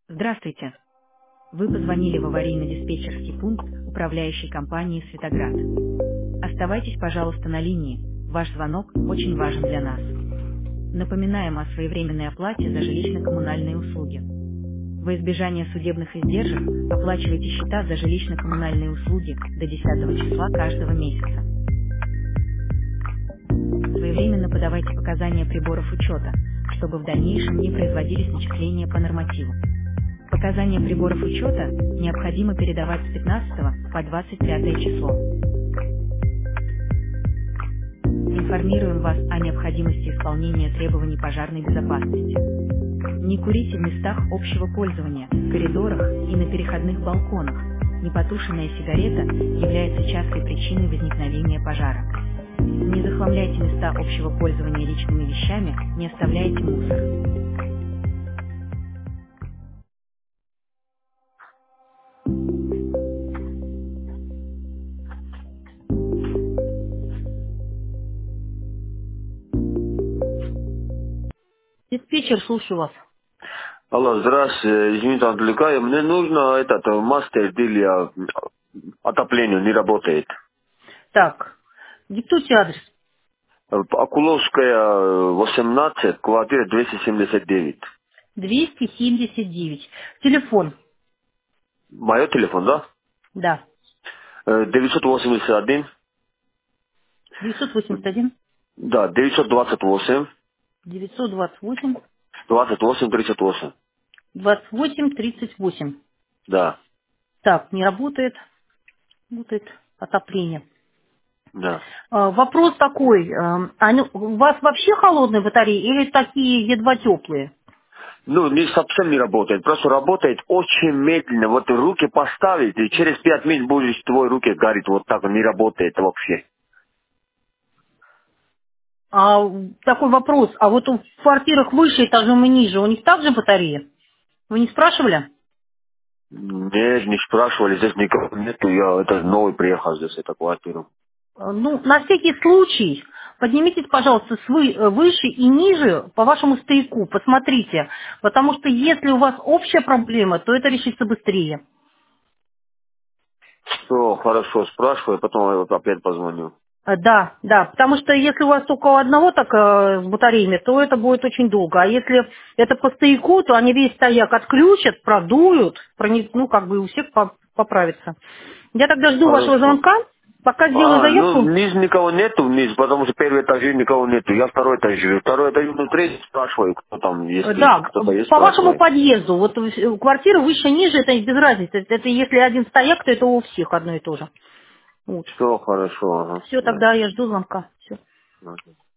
Здравствуйте. Вы позвонили в аварийно-диспетчерский пункт управляющей компании «Светоград». Оставайтесь, пожалуйста, на линии. Ваш звонок очень важен для нас. Напоминаем о своевременной оплате за жилищно-коммунальные услуги. Во избежание судебных издержек оплачивайте счета за жилищно-коммунальные услуги до 10 числа каждого месяца. Своевременно подавайте показания приборов учета, чтобы в дальнейшем не производились начисления по нормативу. Показания приборов учета необходимо передавать с 15 по 25 число. Информируем вас о необходимости исполнения требований пожарной безопасности. Не курите в местах общего пользования, в коридорах и на переходных балконах. Непотушенная сигарета является частой причиной возникновения пожара. Не захламляйте места общего пользования личными вещами, не оставляйте мусор. Диспетчер, слушаю вас. Алло, здравствуйте, извините, отвлекаю. Мне нужно мастер для отопления, не работает. Так, диктуйте адрес. Акуловская, 18, квартира 279. 279. Телефон. Мой телефон, да? Да. 981, 981 да, 928, 928 28, 38. 28 38. Да, Так, не работает. Работает отопление. да. Вопрос такой. У вас вообще холодные батареи или такие едва теплые? Ну, не совсем не работает, просто работает очень медленно. Вот руки поставить, и через 5 минут будешь твой руки горит, вот так, не работает вообще. Такой вопрос. А вот в квартирах выше этажом и ниже у них также батареи? Вы не спрашивали? Нет, не спрашивали, здесь никого нету, я это новый приехал здесь, эту квартиру. Ну, на всякий случай, поднимитесь, пожалуйста, выше и ниже по вашему стояку, посмотрите. Потому что если у вас общая проблема, то это решится быстрее. Все, хорошо, спрашиваю, потом я вот опять позвоню. Да, да, потому что если у вас только у одного так с батареями, то это будет очень долго. А если это по стояку, то они весь стояк отключат, продуют, у всех поправится. Я тогда жду вашего Хорошо. звонка, пока сделаю Ну, заявку. вниз никого нету, вниз, потому что первый этаж никого нету, я второй этаж живу. Второй этаж внутри, спрашиваю, кто там, если Да, кто-то есть, по вашему спрашиваю. подъезду, вот квартира выше-ниже, это без разницы. Это если один стояк, то это у всех одно и то же. Вот. Все хорошо, ага, Все, да. тогда я жду звонка. Все. Ага.